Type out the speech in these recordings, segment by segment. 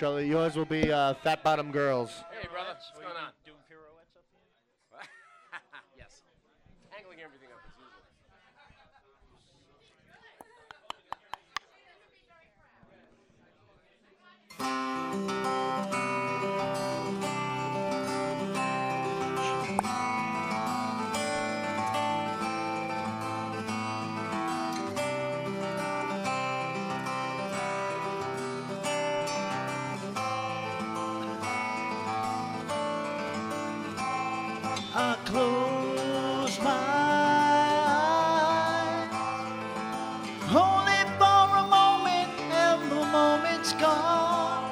Charlie, yours will be Fat Bottom Girls. Hey, brother. What's going on? Doing pirouettes up here? Yes. Angling everything up as usual. I close my eyes, only for a moment, and the moment's gone.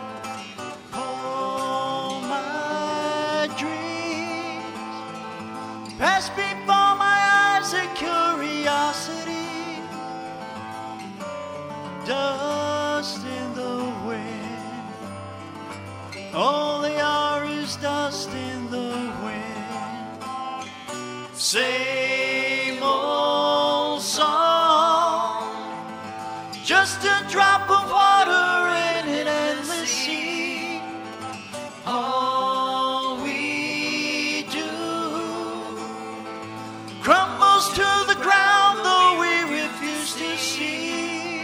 All my dreams pass before my eyes, a curiosity, dust in the wind. All they are is dust in the wind. Same old song, just a drop of water in an endless sea. All we do crumbles to the ground, though we refuse to see.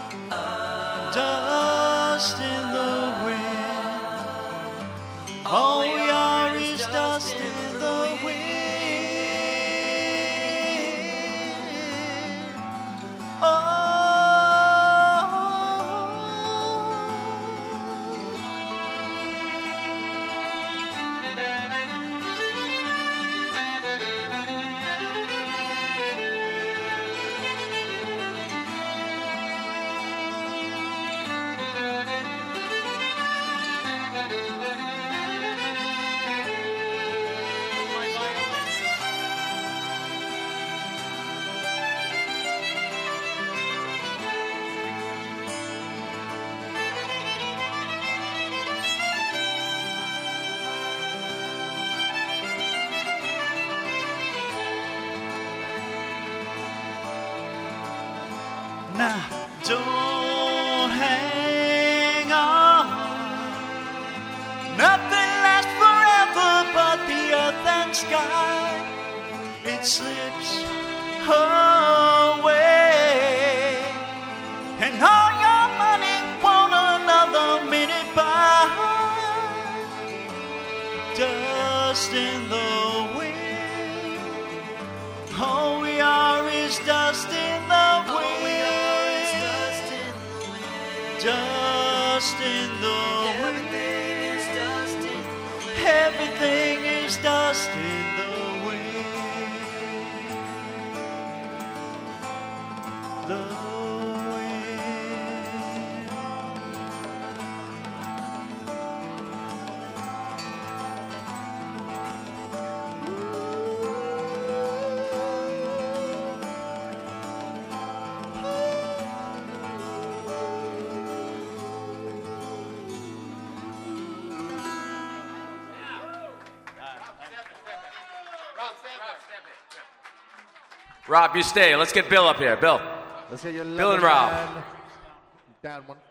Dust in the wind, all we are is dust in the wind. Now, don't hang on. Nothing lasts forever but the earth and sky. It slips away, and all your money won't another minute buy. Dust in the wind, all we are is dust in the wind. Dust in the wind. Everything is dust in the wind. The wind. Rob, you stay. Let's get Bill up here. Bill. Let's get your Bill and Rob. Down one.